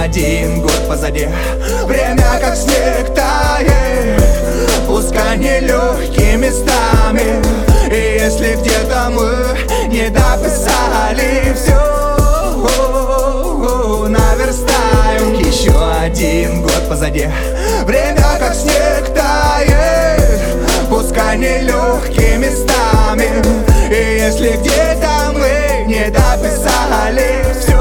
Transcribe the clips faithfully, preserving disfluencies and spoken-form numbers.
один год позади. Время как снег тает, пускай нелегкими местами. И если где-то мы не дописали все, наверстаем. Еще один год позади. Время как снег тает, пускай нелегкими местами. И если где-то мы не дописали все,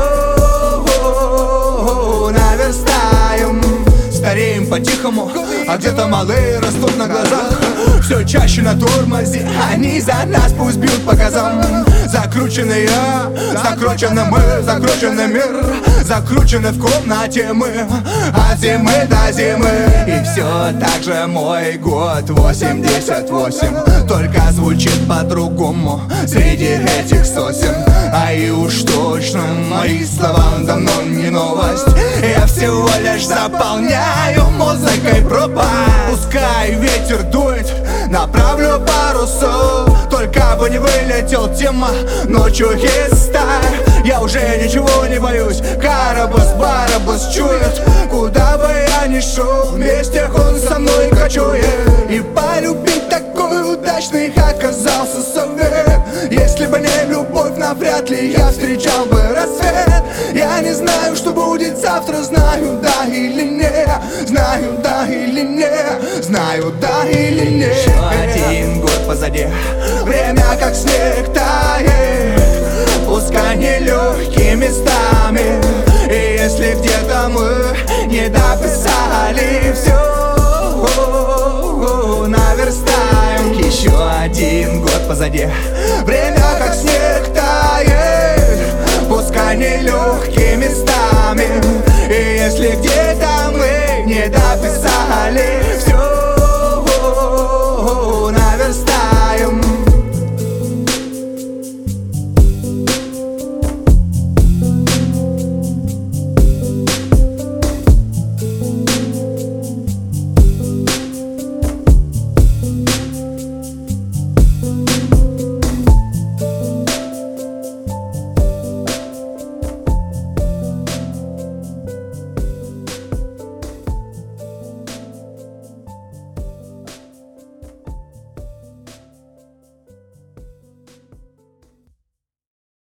наверстаем. Стареем по-тихому, а где-то малые растут на глазах. Все чаще на тормозе, они за нас пусть бьют по газам. Закрученные, закручены мы, закрученный мир. Закручены в комнате мы, от зимы до зимы. И все так же мой год восемьдесят восемь, только звучит по-другому среди этих сосен. А и уж точно мои слова давно не новость. Я всего лишь заполняю музыкой пропасть. Пускай ветер дует, направлю парусов, только бы не вылетел тема ночью из стаи. Я уже ничего не боюсь, Карабас, Барабас чует. Куда бы я ни шел, вместе он со мной кочует. И полюбить такой удачный оказался совет. Если бы не любовь, навряд ли я встречал бы рассвет. Я не знаю, что будет завтра, знаю да или нет. Знаю да или нет, знаю да или нет. Еще один год позади. Время как снег тает, пускай нелегкими местами. И если где-то мы не дописали все, наверстаем. Еще один год позади. Время как снег тает, пускай нелегкими местами. И если где